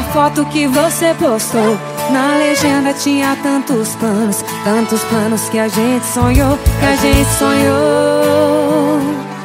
foto que você postou, na legenda tinha tantos planos que a gente sonhou, que a gente sonhou.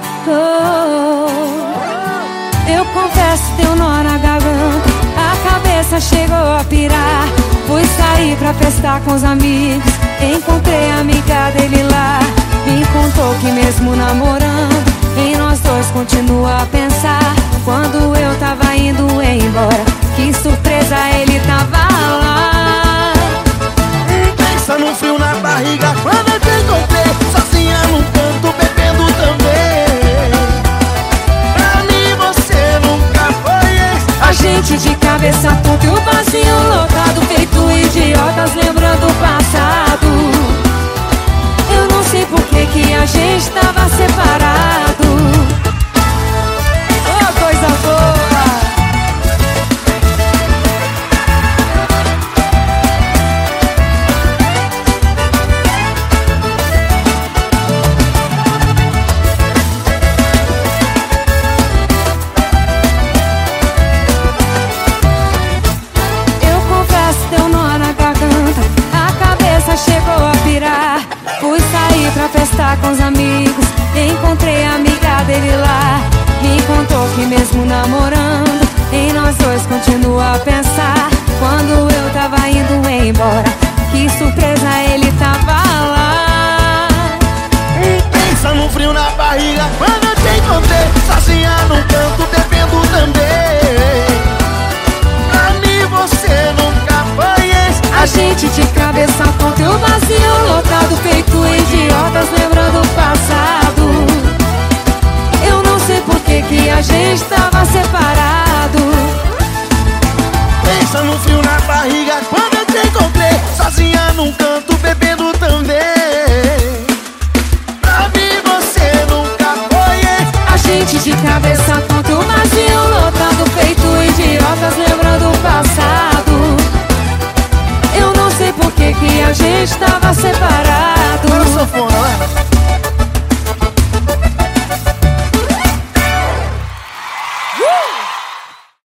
Eu confesso, deu nó na garganta, a cabeça chegou a pirar. Fui sair pra festar com os amigos, encontrei a amiga dele lá. Me contou que mesmo namorando, em nós dois continua a pensar. Quando eu tava indo embora, que surpresa, ele tava lá. Pensa no frio na barriga quando eu te encontrei, sozinha num canto bebendo também. Pra mim você nunca foi esse. A gente de cabeça tonta e o barzinho lotado, feito idiotas lembrando o passado. Eu não sei por que a gente tava separado. Oh, coisa boa! Eu confesso, deu nó na garganta, a cabeça chegou a pirar. Fui sair pra festar com os amigos, encontrei a amiga dele lá. Me contou que mesmo namorando, em nós dois continua a pensar. Quando eu tava indo embora, que surpresa, ele tava lá. Pensa no frio na barriga quando eu te encontrei, sozinha num canto bebendo também. Pra mim você nunca foi esse. A gente de cabeça tonta e o vazio lotado, feito idiotas lembrando o passado. Eu não sei por que a gente tava separado. Pensa no frio na barriga quando eu te encontrei, sozinha num canto bebendo também. Pra mim você nunca foi esse. A gente de cabeça tonta e o vazio lotado, feito idiotas lembrando o passado. Eu não sei por que a gente tava separado.